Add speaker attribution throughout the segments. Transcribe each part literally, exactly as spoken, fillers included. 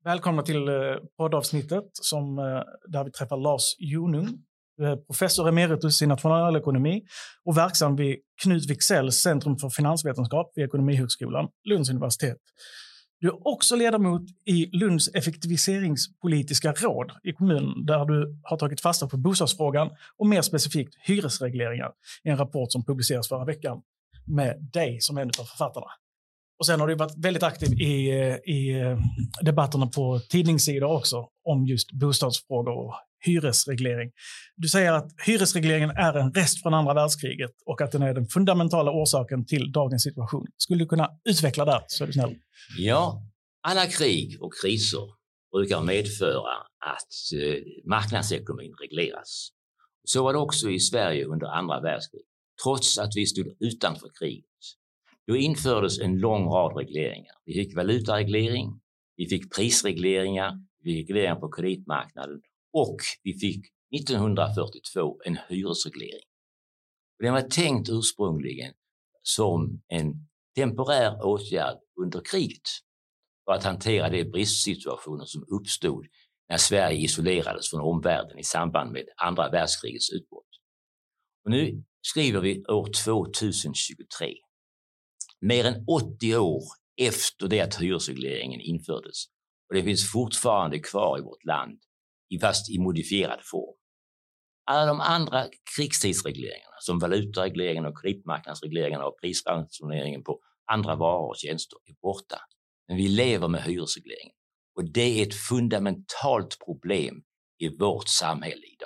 Speaker 1: Välkomna till poddavsnittet som, där vi träffar Lars Jonung, professor emeritus i nationalekonomi och verksam vid Knut Wiksells Centrum för finansvetenskap vid Ekonomihögskolan, Lunds universitet. Du är också ledamot i Lunds effektiviseringspolitiska råd i kommunen där du har tagit fasta på bostadsfrågan och mer specifikt hyresregleringar i en rapport som publiceras förra veckan med dig som en av författarna. Och sen har du varit väldigt aktiv i, i debatterna på tidningssidor också om just bostadsfrågor och hyresreglering. Du säger att hyresregleringen är en rest från andra världskriget och att den är den fundamentala orsaken till dagens situation. Skulle du kunna utveckla det, så är du snäll?
Speaker 2: Ja, alla krig och kriser brukar medföra att eh, marknadsekonomin regleras. Så var det också i Sverige under andra världskriget, trots att vi stod utanför kriget. Då infördes en lång rad regleringar. Vi fick valutareglering, vi fick prisregleringar, vi fick regleringar på kreditmarknaden och vi fick nittonhundrafyrtiotvå en hyresreglering. Och den var tänkt ursprungligen som en temporär åtgärd under kriget för att hantera de bristsituationer som uppstod när Sverige isolerades från omvärlden i samband med andra världskrigets utbrott. Och nu skriver vi år tjugohundratjugotre. Mer än åttio år efter det att hyresregleringen infördes. Och det finns fortfarande kvar i vårt land, fast i modifierad form. Alla de andra krigstidsregleringarna, som valutaregleringen och kreditmarknadsregleringarna och prisransoneringen på andra varor och tjänster, är borta. Men vi lever med hyresregleringen. Och det är ett fundamentalt problem i vårt samhälle idag.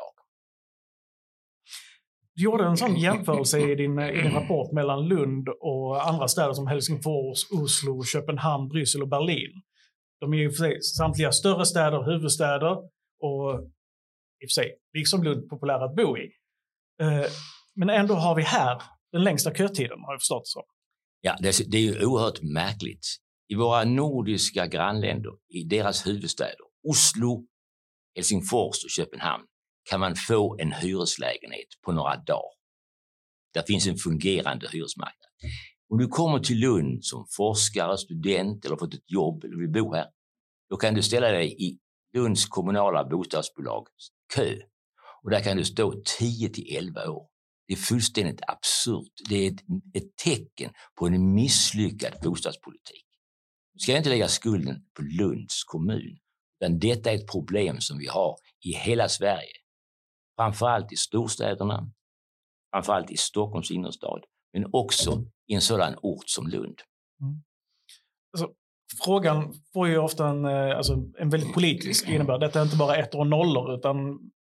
Speaker 1: Du gjorde en sån jämförelse i din, i din rapport mellan Lund och andra städer som Helsingfors, Oslo, Köpenhamn, Bryssel och Berlin. De är ju för sig samtliga större städer, huvudstäder och i och för sig, liksom Lund, populära att bo i. Men ändå har vi här den längsta kötiden, har jag förstått så.
Speaker 2: Ja, det är, det är ju oerhört märkligt. I våra nordiska grannländer, i deras huvudstäder, Oslo, Helsingfors och Köpenhamn, kan man få en hyreslägenhet på några dagar. Där finns en fungerande hyresmarknad. Om du kommer till Lund som forskare, student eller fått ett jobb eller vill bo här, då kan du ställa dig i Lunds kommunala bostadsbolags kö. Och där kan du stå tio till elva år. Det är fullständigt absurt. Det är ett, ett tecken på en misslyckad bostadspolitik. Nu ska jag inte lägga skulden på Lunds kommun, utan detta är ett problem som vi har i hela Sverige. Framförallt i storstäderna, framförallt i Stockholms innerstad, men också i en sådan ort som Lund.
Speaker 1: Mm. Alltså, frågan får ju ofta en, alltså, en väldigt politisk innebörd. Detta är inte bara ettor och nollor, utan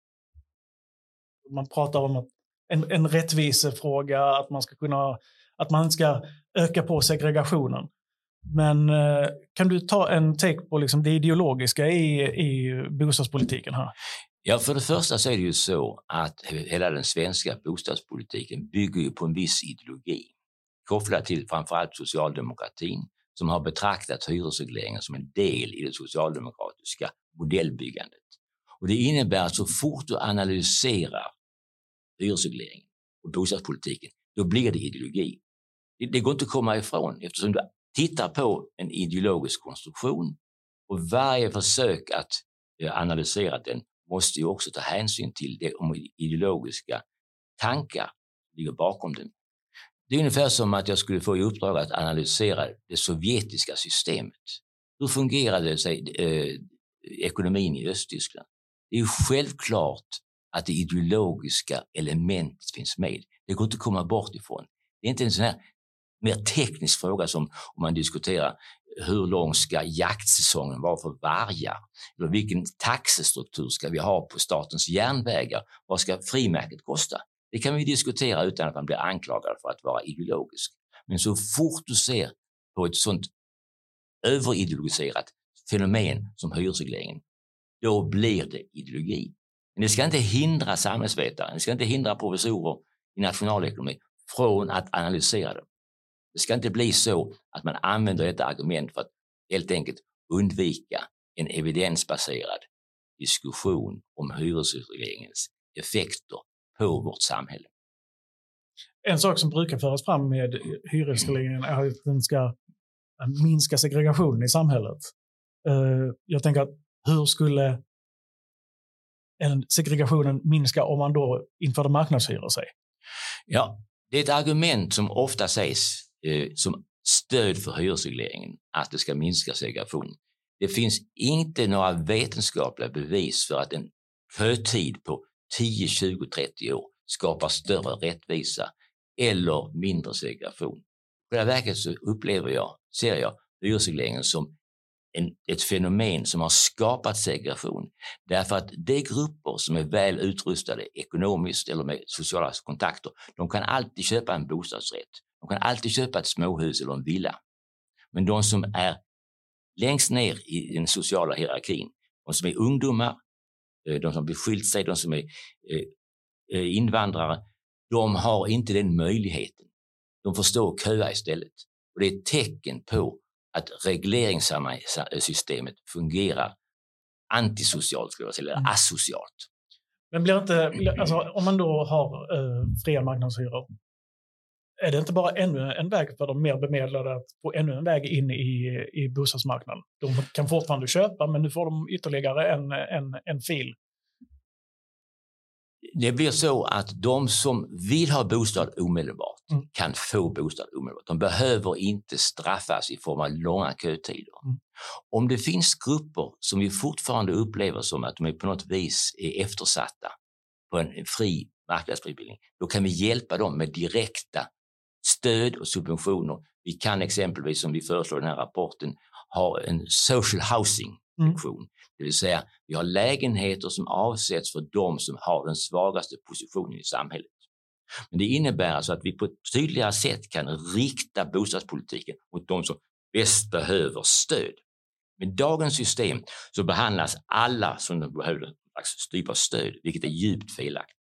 Speaker 1: man pratar om att en, en rättvisefråga, att man ska kunna, att man ska öka på segregationen. Men kan du ta en take på liksom det ideologiska i, i bostadspolitiken här?
Speaker 2: Ja, för det första så är det ju så att hela den svenska bostadspolitiken bygger ju på en viss ideologi. Kopplad till framförallt socialdemokratin som har betraktat hyresregleringen som en del i det socialdemokratiska modellbyggandet. Och det innebär att så fort du analyserar hyresregleringen och bostadspolitiken, då blir det ideologi. Det, det går inte att komma ifrån eftersom du tittar på en ideologisk konstruktion och varje försök att analysera den måste ju också ta hänsyn till de ideologiska tankar som ligger bakom den. Det är ungefär som att jag skulle få i uppdrag att analysera det sovjetiska systemet. Hur fungerade sig, eh, ekonomin i Östtyskland? Det är ju självklart att det ideologiska elementet finns med. Det går inte att komma bort ifrån. Det är inte en sån här mer teknisk fråga som om man diskuterar hur lång ska jaktsäsongen vara för vargar? Eller vilken taxestruktur ska vi ha på statens järnvägar? Vad ska frimärket kosta? Det kan vi diskutera utan att man blir anklagad för att vara ideologisk. Men så fort du ser på ett sånt överideologiserat fenomen som hyresregleringen, då blir det ideologi. Men det ska inte hindra samhällsvetare, det ska inte hindra professorer i nationalekonomi från att analysera det. Det ska inte bli så att man använder detta argument för att helt enkelt undvika en evidensbaserad diskussion om hyresregleringens effekter på vårt samhälle.
Speaker 1: En sak som brukar föras fram med hyresregleringen är att den ska minska segregationen i samhället. Jag tänker att hur skulle en segregationen minska om man då införde marknadshyror sig?
Speaker 2: Ja, det är ett argument som ofta sägs eh, som stöd för hyresregleringen, att det ska minska segregation. Det finns inte några vetenskapliga bevis för att en kötid på tio, tjugo, trettio år skapar större rättvisa eller mindre segregation. På det här verket så upplever jag, ser jag hyresregleringen som en, ett fenomen som har skapat segregation. Därför att de grupper som är väl utrustade ekonomiskt eller med sociala kontakter, de kan alltid köpa en bostadsrätt. De kan alltid köpa ett småhus eller en villa. Men de som är längst ner i den sociala hierarkin, de som är ungdomar, de som beskilt sig, de som är invandrare, de har inte den möjligheten. De får stå och köa istället. Och det är ett tecken på att regleringssystemet fungerar antisocialt, skulle jag säga, eller asocialt.
Speaker 1: Men blir inte, alltså, om man då har eh, fria marknadshyror, är det inte bara ännu en väg för de mer bemedlade att få ännu en väg in i, i bostadsmarknaden? De kan fortfarande köpa, men nu får de ytterligare en, en, en fil.
Speaker 2: Det blir så att de som vill ha bostad omedelbart mm. kan få bostad omedelbart. De behöver inte straffas i form av långa kötider. Mm. Om det finns grupper som vi fortfarande upplever som att de är på något vis är eftersatta på en, en fri marknadsprisbildning, då kan vi hjälpa dem med direkta stöd och subventioner. Vi kan exempelvis, som vi föreslår i den här rapporten, ha en social housing funktion. Mm. Det vill säga, vi har lägenheter som avsätts för de som har den svagaste positionen i samhället. Men det innebär alltså att vi på ett tydligare sätt kan rikta bostadspolitiken mot de som bäst behöver stöd. Med dagens system så behandlas alla som de behöver en typ av stöd, vilket är djupt felaktigt.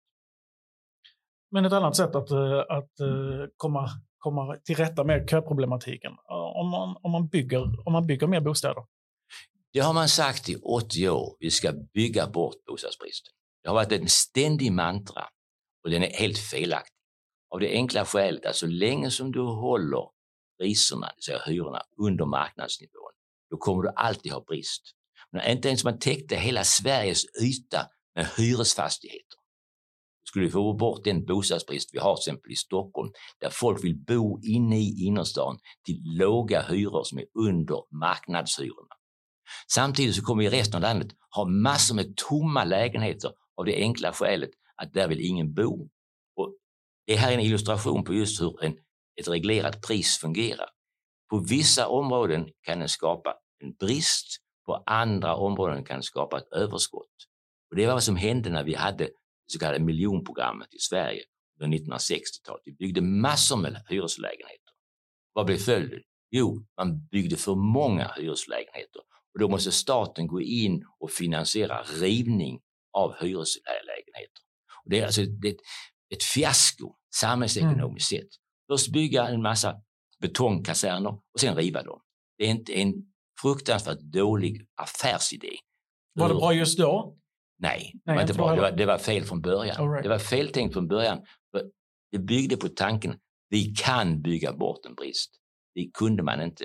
Speaker 1: Men ett annat sätt att, att komma, komma till rätta med köproblematiken, om man, om man, bygger, om man bygger mer bostäder.
Speaker 2: Det har man sagt i åttio år, vi ska bygga bort bostadsbristen. Det har varit en ständig mantra och den är helt felaktig. Av det enkla skälet att så länge som du håller priserna, det vill säga hyrorna, under marknadsnivån, då kommer du alltid ha brist. Men inte ens man täckte hela Sveriges yta med hyresfastigheter. Skulle vi få bort den bostadsbrist vi har till exempel i Stockholm, där folk vill bo inne i innerstan till låga hyror som är under marknadshyrorna. Samtidigt så kommer vi i resten av landet ha massor med tomma lägenheter av det enkla skälet att där vill ingen bo. Och det här är en illustration på just hur en, ett reglerat pris fungerar. På vissa områden kan den skapa en brist, på andra områden kan den skapa ett överskott. Och det var vad som hände när vi hade det så kallade miljonprogrammet i Sverige under nittonhundrasextiotalet. Vi byggde massor med hyreslägenheter. Vad blev följden? Jo, man byggde för många hyreslägenheter. Och då måste staten gå in och finansiera rivning av hyreslägenheter. Och det är alltså ett, ett fiasko samhällsekonomiskt mm. sett. Först bygga en massa betongkaserner och sen riva dem. Det är inte en fruktansvärt dålig affärsidé.
Speaker 1: Var det bra just då?
Speaker 2: Nej, Nej det, var inte bra. Det, var, det var fel från början. Right. Det var fel tänkt från början. För det byggde på tanken att vi kan bygga bort en brist. Det kunde man inte.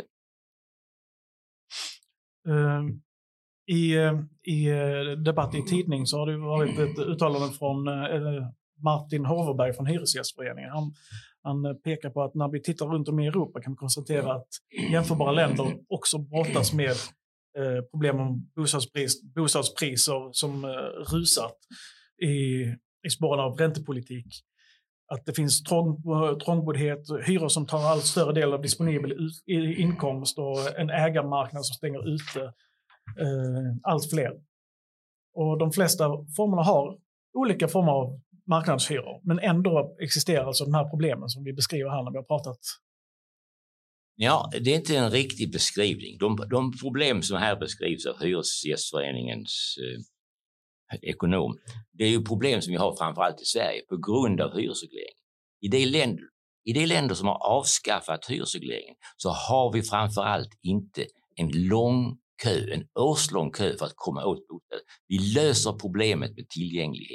Speaker 1: Uh, i, uh, I uh, debatt i tidning så har det varit ett uttalande från uh, Martin Hoverberg från Hyresgästföreningen. Han, han pekar på att när vi tittar runt om i Europa kan vi konstatera att jämförbara länder också brottas med uh, problem om bostadsbrist, bostadspriser som uh, rusat i, i spåren av räntepolitik. Att det finns trång, trångboddhet, hyror som tar allt större del av disponibel inkomst och en ägarmarknad som stänger ute eh, allt fler. Och de flesta formerna har olika former av marknadshyror, men ändå existerar alltså de här problemen som vi beskriver här när vi har pratat.
Speaker 2: Ja, det är inte en riktig beskrivning. De, de problem som här beskrivs av Hyresgästföreningens eh, ekonom, det är ju problem som vi har framförallt i Sverige på grund av hyresregleringen. I de länder, i de länder som har avskaffat hyresregleringen så har vi framförallt inte en lång kö, en årslång kö för att komma åt bostäder. Vi löser problemet med tillgänglighet.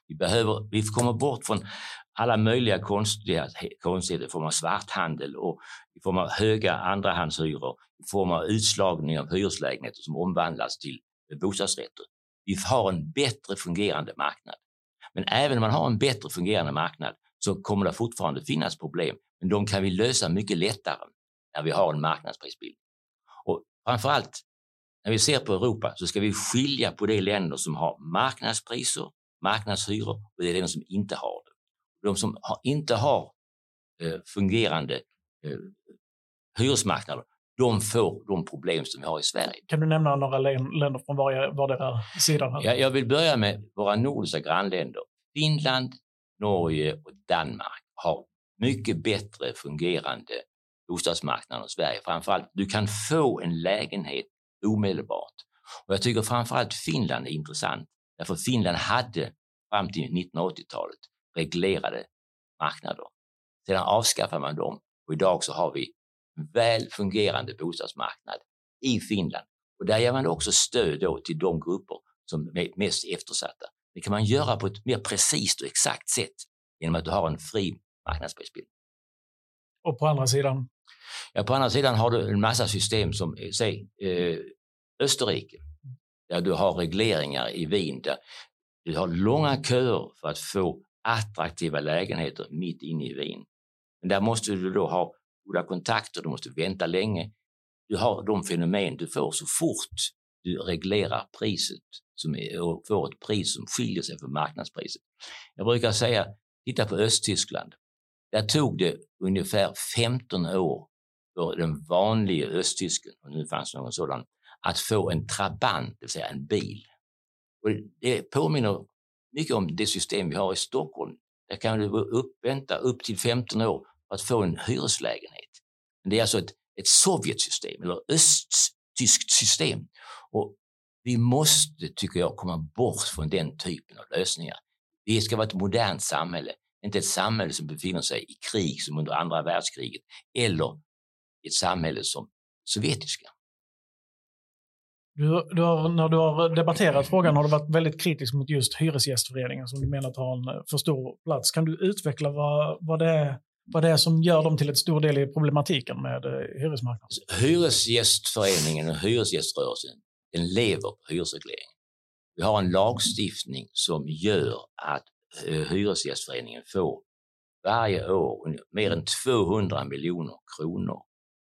Speaker 2: Vi behöver, vi kommer bort från alla möjliga konstiga, konstigheter i form av svarthandel och i form av höga andrahandshyror, i form av utslagning av hyreslägenheter som omvandlas till bostadsrätter. Vi har en bättre fungerande marknad. Men även om man har en bättre fungerande marknad så kommer det fortfarande finnas problem. Men de kan vi lösa mycket lättare när vi har en marknadsprisbild. Och framförallt när vi ser på Europa så ska vi skilja på de länder som har marknadspriser, marknadshyror och de länder som inte har det. De som har, inte har eh, fungerande eh, hyresmarknader, de får de problem som vi har i Sverige.
Speaker 1: Kan du nämna några länder från vardera sidan? Här?
Speaker 2: Jag, jag vill börja med våra nordiska grannländer. Finland, Norge och Danmark har mycket bättre fungerande bostadsmarknader än Sverige. Framförallt, du kan få en lägenhet omedelbart. Och jag tycker framförallt Finland är intressant. Därför Finland hade fram till nittonhundraåttiotalet reglerade marknader. Sedan avskaffade man dem och idag så har vi en väl fungerande bostadsmarknad i Finland. Och där ger man också stöd då till de grupper som är mest eftersatta. Det kan man göra på ett mer precis och exakt sätt genom att du har en fri marknadsprisbild.
Speaker 1: Och på andra sidan?
Speaker 2: Ja, på andra sidan har du en massa system som, säg, eh, Österrike. Där du har regleringar i Wien. Där du har långa köer för att få attraktiva lägenheter mitt inne i Wien. Men där måste du då ha goda kontakter, du måste vänta länge. Du har de fenomen du får så fort du reglerar priset som är, och får ett pris som skiljer sig från marknadspriset. Jag brukar säga, titta på Östtyskland. Där tog det ungefär femton år för den vanliga östtysken, och nu fanns någon sådan, att få en trabant, det vill säga en bil. Och det påminner mycket om det system vi har i Stockholm. Där kan du upp, vänta upp till femton år för att få en hyreslägenhet. Men det är alltså ett, ett sovjetsystem eller östtyskt system. Och vi måste, tycker jag, komma bort från den typen av lösningar. Det ska vara ett modernt samhälle, inte ett samhälle som befinner sig i krig som under andra världskriget eller ett samhälle som sovjetiska.
Speaker 1: Du, du har, när du har debatterat frågan har du varit väldigt kritisk mot just hyresgästföreningen som du menar att har en för stor plats. Kan du utveckla vad, vad, det är, vad det är som gör dem till ett stor del i problematiken med hyresmarknaden?
Speaker 2: Hyresgästföreningen och hyresgäströrelsen, den lever på hyresreglering. Vi har en lagstiftning som gör att hyresgästföreningen får varje år mer än tvåhundra miljoner kronor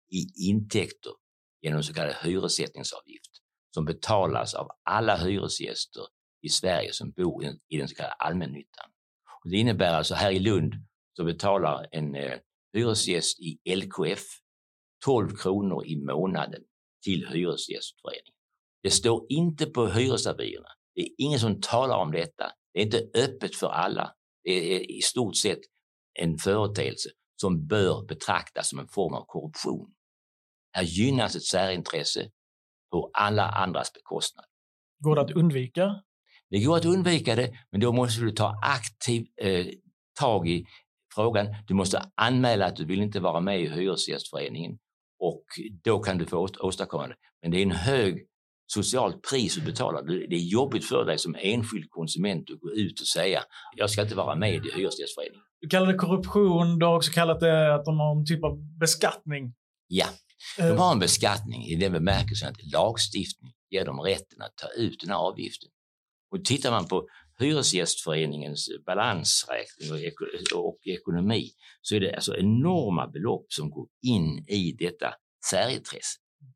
Speaker 2: i intäkter genom så kallad hyressättningsavgift som betalas av alla hyresgäster i Sverige som bor i den så kallade allmännyttan. Och det innebär alltså här i Lund så betalar en eh, hyresgäst i L K F tolv kronor i månaden till hyresgästföreningen. Det står inte på hyresavierna. Det är ingen som talar om detta. Det är inte öppet för alla. Det är i stort sett en företeelse som bör betraktas som en form av korruption. Här gynnas ett särintresse på alla andras bekostnad.
Speaker 1: Går det att undvika?
Speaker 2: Det går att undvika det, men då måste du ta aktiv eh, tag i frågan. Du måste anmäla att du vill inte vara med i hyresgästföreningen och då kan du få åstadkomma det. Men det är en hög socialt pris att betala. Det är jobbigt för dig som enskild konsument att gå ut och säga jag ska inte vara med i hyresgästföreningen.
Speaker 1: Du kallar det korruption, du har också kallat det att de har en typ av beskattning.
Speaker 2: Ja, de har en beskattning i den bemärkelsen att lagstiftning ger dem rätten att ta ut den här avgiften. Och tittar man på hyresgästföreningens balansräkning och, och ekonomi så är det alltså enorma belopp som går in i detta särintresse.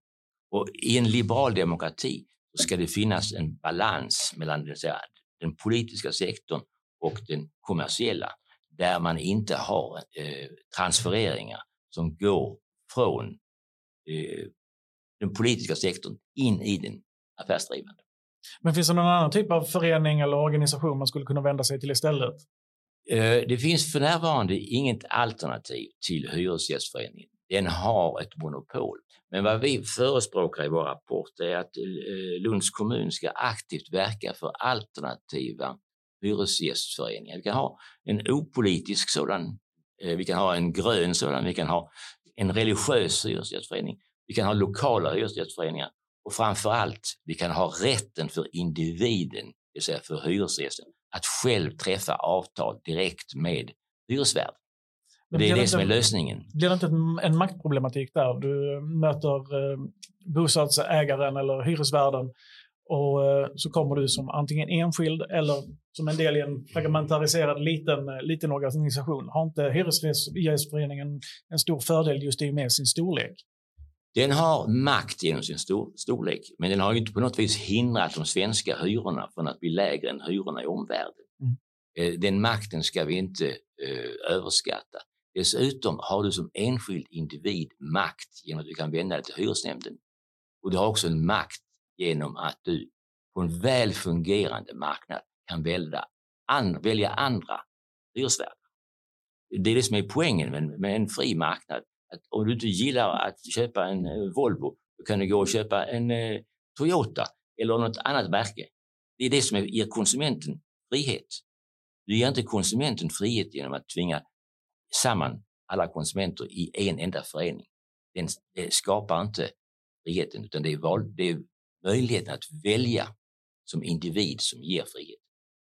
Speaker 2: Och i en liberal demokrati så ska det finnas en balans mellan den, den politiska sektorn och den kommersiella där man inte har eh, transfereringar som går från eh, den politiska sektorn in i den affärsdrivande.
Speaker 1: Men finns det någon annan typ av förening eller organisation man skulle kunna vända sig till istället?
Speaker 2: Eh, det finns för närvarande inget alternativ till hyresgästföreningen. Den har ett monopol. Men vad vi förespråkar i vår rapport är att Lunds kommun ska aktivt verka för alternativa hyresgästföreningar. Vi kan ha en opolitisk sådan, vi kan ha en grön sådan, vi kan ha en religiös hyresgästförening, vi kan ha lokala hyresgästföreningar och framförallt vi kan ha rätten för individen, det vill säga för hyresgästen, att själv träffa avtal direkt med hyresvärd.
Speaker 1: Men
Speaker 2: det är
Speaker 1: blir
Speaker 2: det
Speaker 1: inte,
Speaker 2: som är lösningen.
Speaker 1: Blir det inte en, en maktproblematik där? Du möter eh, bostadsägaren eller hyresvärden och eh, så kommer du som antingen enskild eller som en del i en fragmentariserad liten, liten organisation. Har inte Hyresgästföreningen en stor fördel just i med sin storlek?
Speaker 2: Den har makt genom sin stor, storlek, men den har ju inte på något vis hindrat de svenska hyrorna från att bli lägre än hyrorna i omvärlden. Mm. Den makten ska vi inte eh, överskatta. Dessutom har du som enskild individ makt genom att du kan vända dig till hyresnämnden. Och du har också en makt genom att du på en väl fungerande marknad kan välja, and, välja andra hyresvärdar. Det är det som är poängen med, med en fri marknad. Att om du inte gillar att köpa en eh, Volvo, då kan du gå och köpa en eh, Toyota eller något annat märke. Det är det som ger konsumenten frihet. Du ger inte konsumenten frihet genom att tvinga samman alla konsumenter i en enda förening. Den, det skapar inte friheten, utan det är, val, det är möjligheten att välja som individ som ger frihet.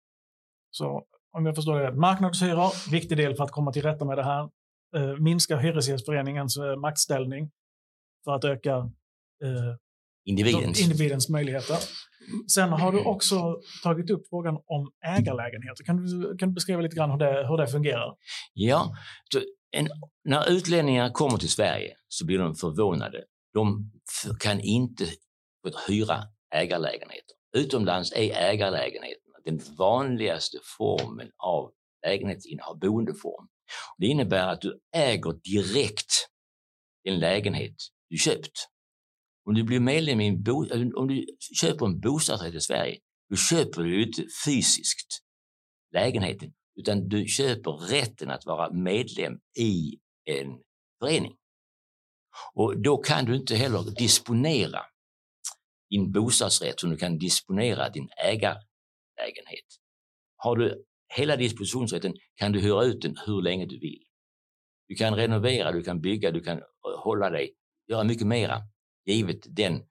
Speaker 1: Så om jag förstår det, marknadshyror, viktig del för att komma till rätta med det här. Eh, minska Hyresgästföreningens eh, maktställning för att öka eh,
Speaker 2: individens.
Speaker 1: individens möjligheter. Sen har du också tagit upp frågan om ägarlägenheter. Kan du, kan du beskriva lite grann hur det, hur det fungerar?
Speaker 2: Ja, en, när utlänningar kommer till Sverige så blir de förvånade. De kan inte hyra ägarlägenheter. Utomlands är ägarlägenheterna den vanligaste formen av lägenhetsinnehav, boendeform. Det innebär att du äger direkt en lägenhet du köpt. Om du blir medlem i en bo, om du köper en bostadsrätt i Sverige, då köper du inte fysiskt lägenheten, utan du köper rätten att vara medlem i en förening. Och då kan du inte heller disponera din bostadsrätt som du kan disponera din ägarlägenhet. Har du hela dispositionsrätten kan du hyra ut den hur länge du vill. Du kan renovera, du kan bygga, du kan hålla dig, göra mycket mera givet den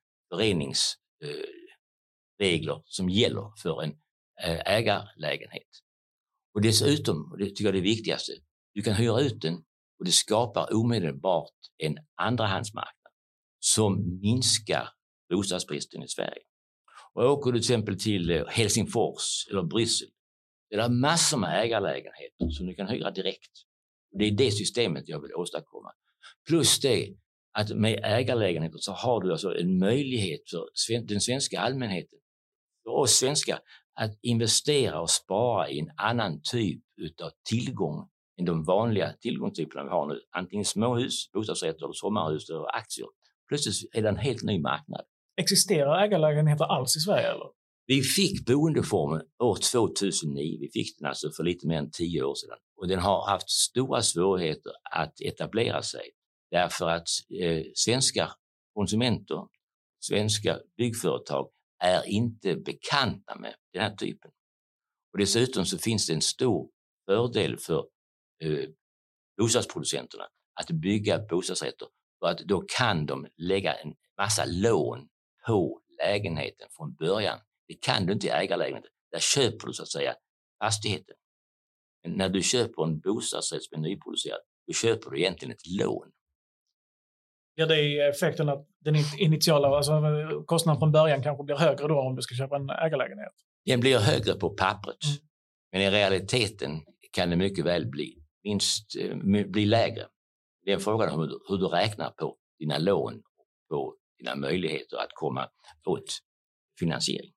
Speaker 2: föreningsregler eh, som gäller för en eh, ägarlägenhet. Och dessutom, och det tycker jag är det viktigaste, du kan hyra ut den och det skapar omedelbart en andrahandsmarknad som minskar bostadsbristen i Sverige. Och åker du till exempel till Helsingfors eller Bryssel, det är massor med ägarlägenheter som du kan hyra direkt. Det är det systemet jag vill åstadkomma. Plus det att med ägarlägenheter så har du alltså en möjlighet för den svenska allmänheten, för oss svenskar, att investera och spara i en annan typ av tillgång än de vanliga tillgångstyperna vi har nu. Antingen småhus, bostadsrätter, sommarhus eller aktier. Plötsligt är det en helt ny marknad.
Speaker 1: Existerar ägarlägenheter alls i Sverige eller?
Speaker 2: Vi fick boendeformen år tvåtusennio. Vi fick den alltså för lite mer än tio år sedan. Och den har haft stora svårigheter att etablera sig. Därför att eh, svenska konsumenter, svenska byggföretag är inte bekanta med den här typen. Och dessutom så finns det en stor fördel för eh, bostadsproducenterna att bygga bostadsrätter. För att då kan de lägga en massa lån på lägenheten från början. Det kan du inte i ägarlägenheten. Där köper du så att säga fastigheten. Men när du köper en bostadsrätt som är nyproducerad, då köper du egentligen ett lån.
Speaker 1: Ja, det är effekten att den initiala alltså kostnaden från början kanske blir högre då om du ska köpa en ägarlägenhet.
Speaker 2: Den blir högre på pappret.
Speaker 1: Mm.
Speaker 2: Men i realiteten kan det mycket väl bli, minst, bli lägre. Det är en fråga om hur du, hur du räknar på dina lån, på dina möjligheter att komma åt finansiering.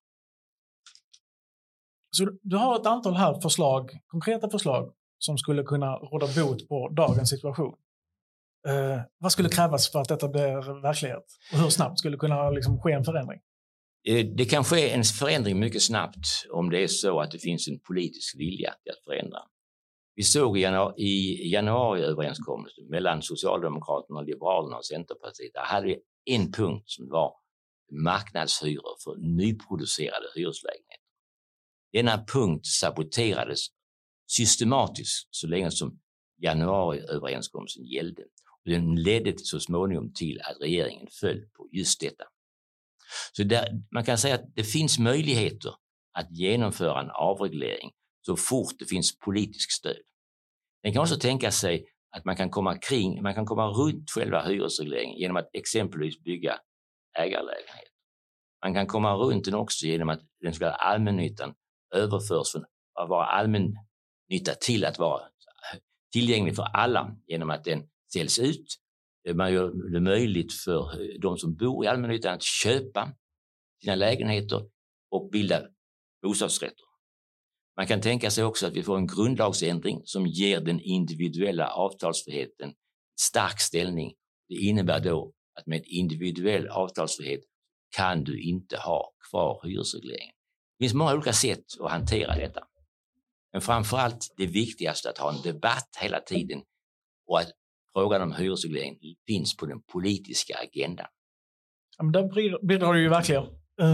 Speaker 1: Så du har ett antal här förslag, konkreta förslag som skulle kunna råda bot på dagens situation. Eh, vad skulle krävas för att detta blir verklighet? Och hur snabbt skulle kunna liksom ske en förändring?
Speaker 2: Det kan ske en förändring mycket snabbt om det är så att det finns en politisk vilja att förändra. Vi såg i januari, i januariöverenskommelsen mellan Socialdemokraterna, Liberalerna och Centerpartiet. Där hade vi en punkt som var marknadshyror för nyproducerade hyreslägenheter. Denna punkt saboterades systematiskt så länge som januariöverenskommelsen gällde. Och den ledde så småningom till att regeringen föll på just detta. Så där, man kan säga att det finns möjligheter att genomföra en avreglering så fort det finns politisk stöd. Den kan också tänka sig att man kan komma kring, man kan komma runt själva hyresregleringen genom att exempelvis bygga ägarlägenheter. Man kan komma runt den också genom att den så kallade allmännyttan överförs från att vara allmännytta till att vara tillgänglig för alla genom att den säljs ut. Man gör det möjligt för de som bor i allmännyttan att köpa sina lägenheter och bilda bostadsrätter. Man kan tänka sig också att vi får en grundlagsändring som ger den individuella avtalsfriheten stark ställning. Det innebär då att med individuell avtalsfrihet kan du inte ha kvar hyresregleringen. Det finns många olika sätt att hantera detta. Men framförallt det viktigaste är att ha en debatt hela tiden och att frågan om hyresreglering finns på den politiska agendan.
Speaker 1: Ja, men där bidrar det ju verkligen.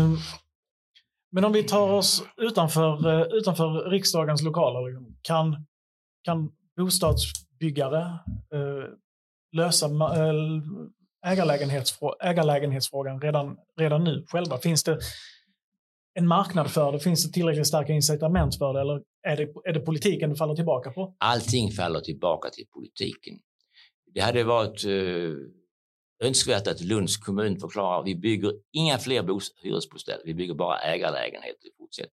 Speaker 1: Men om vi tar oss utanför, utanför riksdagens lokaler, kan, kan bostadsbyggare lösa ägarlägenhetsfrå, ägarlägenhetsfrågan redan, redan nu själva? Finns det en marknad för det? Finns det tillräckligt starka incitament för det? Eller är det, är det politiken det faller tillbaka på?
Speaker 2: Allting faller tillbaka till politiken. Det hade varit eh, önskvärt att Lunds kommun förklarar att vi bygger inga fler bos- hyresbostäder, vi bygger bara ägarlägenheter i fortsättningen.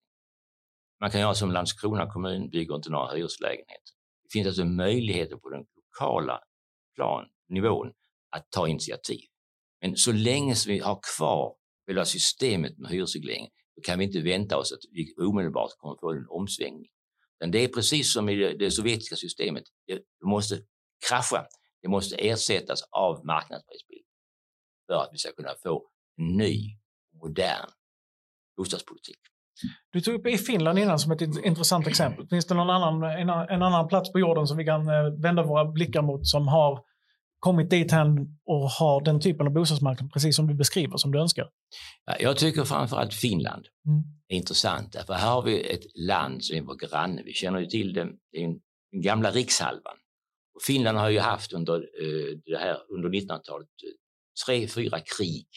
Speaker 2: Man kan göra som Landskrona kommun, bygger inte några hyreslägenheter. Det finns alltså möjligheter på den lokala plan, nivån att ta initiativ. Men så länge som vi har kvar hela systemet med hyresreglering, då kan vi inte vänta oss att vi omedelbart kommer få en omsvängning. Men det är precis som i det, det sovjetiska systemet. Det måste krascha. Det måste ersättas av marknadsprisbildning för att vi ska kunna få en ny, modern bostadspolitik.
Speaker 1: Du tog upp i Finland innan som ett intressant exempel. Finns det någon annan, en, en annan plats på jorden som vi kan vända våra blickar mot som har kommit dit hän och har den typen av bostadsmarknad precis som du beskriver, som du önskar?
Speaker 2: Ja, jag tycker framförallt Finland
Speaker 1: mm.
Speaker 2: är intressant. För här har vi ett land som är vår granne. Vi känner ju till det, det är den gamla rikshalvan. Och Finland har ju haft under, uh, det här, under nittonhundratalet uh, tre, fyra krig.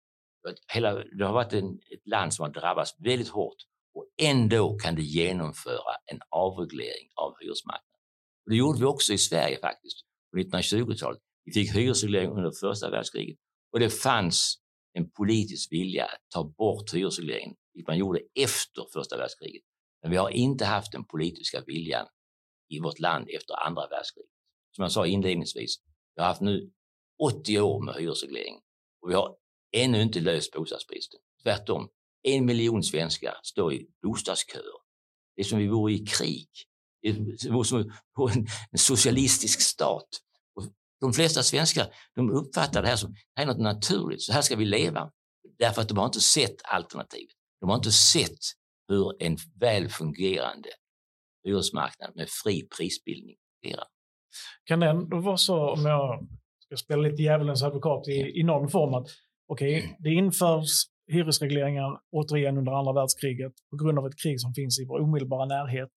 Speaker 2: Hela, det har varit en, ett land som har drabbats väldigt hårt och ändå kan det genomföra en avreglering av hyresmarknaden. Och det gjorde vi också i Sverige faktiskt på nittonhundratjugotalet. Vi fick hyresreglering under första världskriget och det fanns en politisk vilja att ta bort hyresregleringen, vilket man gjorde efter första världskriget. Men vi har inte haft den politiska viljan i vårt land efter andra världskriget. Som jag sa inledningsvis, vi har haft nu åttio år med hyresreglering och vi har ännu inte löst bostadsbristen. Tvärtom, en miljon svenskar står i bostadsköer. Det är som vi vore i krig. Det är som på en socialistisk stat. Och de flesta svenskar, de uppfattar det här som det är något naturligt. Så här ska vi leva. Därför att de har inte sett alternativet. De har inte sett hur en väl fungerande hyresmarknad med fri prisbildning fungerar.
Speaker 1: Kan det ändå vara så, om jag ska spela lite djävulens advokat i, i någon form, att okej, okay, det införs hyresregleringar återigen under andra världskriget på grund av ett krig som finns i vår omedelbara närhet.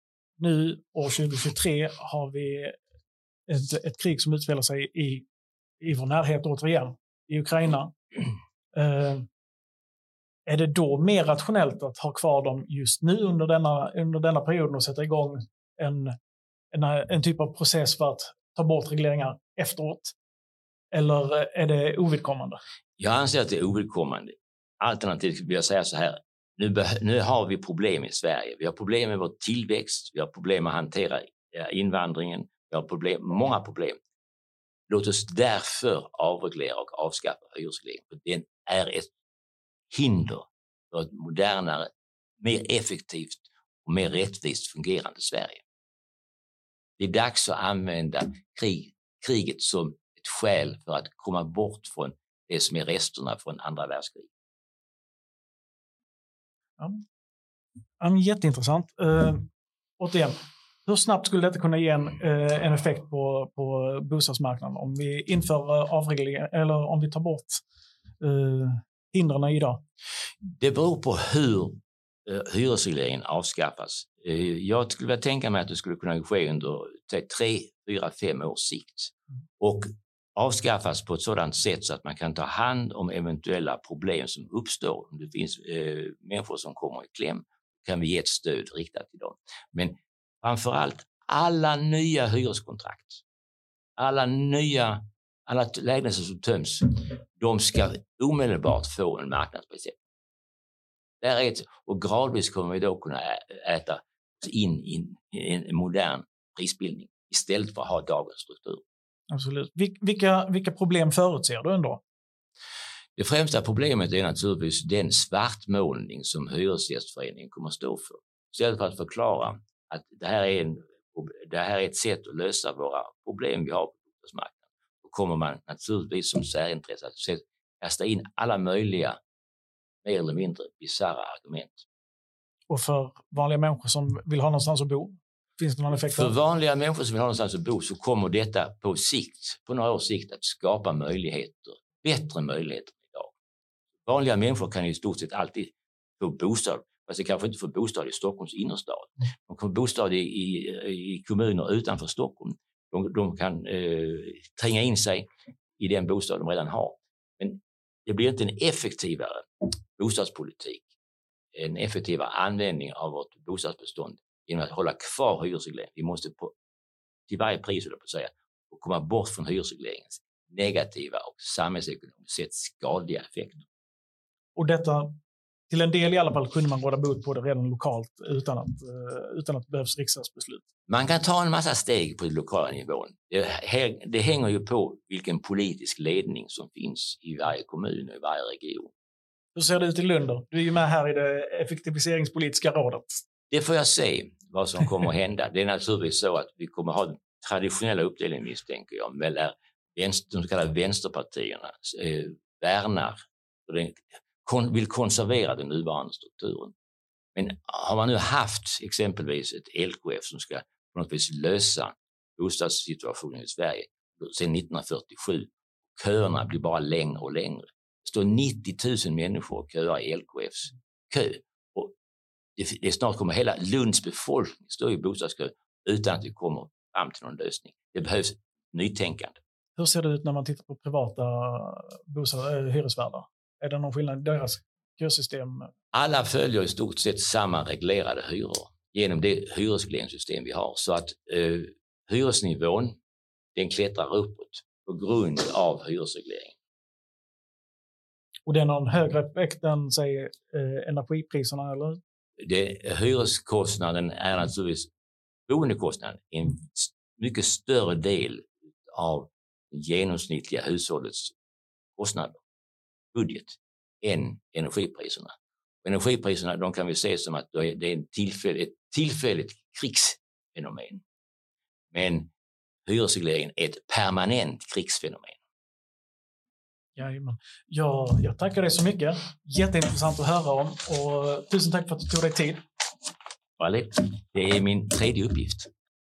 Speaker 1: Nu år tjugohundratjugotre har vi ett, ett krig som utspelar sig i, i vår närhet återigen, i Ukraina. Uh, är det då mer rationellt att ha kvar dem just nu under denna, under denna perioden och sätta igång en, en, en typ av process för att ta bort regleringar efteråt? Eller är det ovidkommande?
Speaker 2: Jag anser att det är ovidkommande. Alternativt vill jag säga så här. Nu, nu har vi problem i Sverige. Vi har problem med vår tillväxt. Vi har problem med att hantera invandringen. Vi har problem, många problem. Låt oss därför avreglera och avskaffa hyresregleringen. För den är ett hinder för ett modernare, mer effektivt och mer rättvist fungerande Sverige. Det är dags att använda krig, kriget som ett skäl för att komma bort från det som är resterna från andra världskriget.
Speaker 1: Ja. Ja, jätteintressant. Uh, återigen, hur snabbt skulle detta kunna ge en, uh, en effekt på, på bostadsmarknaden om vi inför uh, avreglering eller om vi tar bort uh, hindren idag?
Speaker 2: Det beror på hur uh, hyresregleringen avskaffas. Uh, jag skulle vilja tänka mig att det skulle kunna ske under tre, fyra, fem års sikt. Mm. Och avskaffas på ett sådant sätt så att man kan ta hand om eventuella problem som uppstår. Om det finns eh, människor som kommer i kläm, kan vi ge ett stöd riktat till dem. Men framförallt alla nya hyreskontrakt, alla nya alla lägenheter som töms, de ska omedelbart få en marknadsprissättning. Där är ett, och gradvis kommer vi då kunna äta in i en modern prisbildning istället för att ha dagens struktur.
Speaker 1: Absolut. Vilka, vilka problem förutser du ändå?
Speaker 2: Det främsta problemet är naturligtvis den svartmålning som Hyresgästföreningen kommer att stå för. Istället för att förklara att det här är, en, det här är ett sätt att lösa våra problem vi har på bostadsmarknaden, då kommer man naturligtvis som särintresse att kasta in alla möjliga mer eller mindre bisarra argument.
Speaker 1: Och för vanliga människor som vill ha någonstans att bo? Finns det någon effekt?
Speaker 2: För vanliga människor som vill ha någonstans att bo så kommer detta på sikt, på några års sikt, att skapa möjligheter, bättre möjligheter än idag. Vanliga människor kan i stort sett alltid få bostad, fast det kanske inte får bostad i Stockholms innerstad. De kan få bostad i, i, i kommuner utanför Stockholm. De, de kan eh, tränga in sig i den bostad de redan har. Men det blir inte en effektivare bostadspolitik, en effektivare användning av vårt bostadsbestånd genom att hålla kvar hyresregleringen. Vi måste på, till varje pris, på att säga, komma bort från hyresregleringens negativa och samhällsekonomiskt sett skadliga effekter.
Speaker 1: Och detta, till en del i alla fall, kunde man råda bot på det redan lokalt utan att, utan att det behövs riksdagsbeslut?
Speaker 2: Man kan ta en massa steg på den lokala nivån. Det, det hänger ju på vilken politisk ledning som finns i varje kommun och i varje region.
Speaker 1: Hur ser det ut i Lund då? Du är ju med här i det effektiviseringspolitiska rådet.
Speaker 2: Det får jag se vad som kommer att hända. Det är naturligtvis så att vi kommer att ha traditionella uppdelning, misstänker jag, mellan vänster, de så kallade vänsterpartierna eh, värnar och den, kon, vill konservera den nuvarande strukturen. Men har man nu haft exempelvis ett L K F som ska på något vis lösa bostadssituationen i Sverige sedan nittonhundrafyrtiosju, köerna blir bara längre och längre. Det står nittio tusen människor och köar i L K Fs kö. Och det, det snart kommer hela Lunds befolkning stå i bostadskö utan att vi kommer fram till någon lösning. Det behövs nytänkande.
Speaker 1: Hur ser det ut när man tittar på privata bostad, äh, hyresvärdar? Är det någon skillnad i deras kösystem?
Speaker 2: Alla följer i stort sett samma reglerade hyror genom det hyresregleringssystem vi har. Så att eh, hyresnivån, den klättrar uppåt på grund av hyresregleringen.
Speaker 1: Och det är någon högre effekt än, säg, eh, energipriserna, eller?
Speaker 2: Det, hyreskostnaden är naturligtvis, boendekostnaden, en mycket större del av genomsnittliga hushållets kostnader, budget, än energipriserna. Och energipriserna, de kan vi se som att det är en tillfällig, ett tillfälligt krigsfenomen. Men hyresregleringen är ett permanent krigsfenomen.
Speaker 1: Jajamän. Jag, jag tackar dig så mycket. Jätteintressant att höra om. Och tusen tack för att du tog dig tid.
Speaker 2: Det är min tredje uppgift.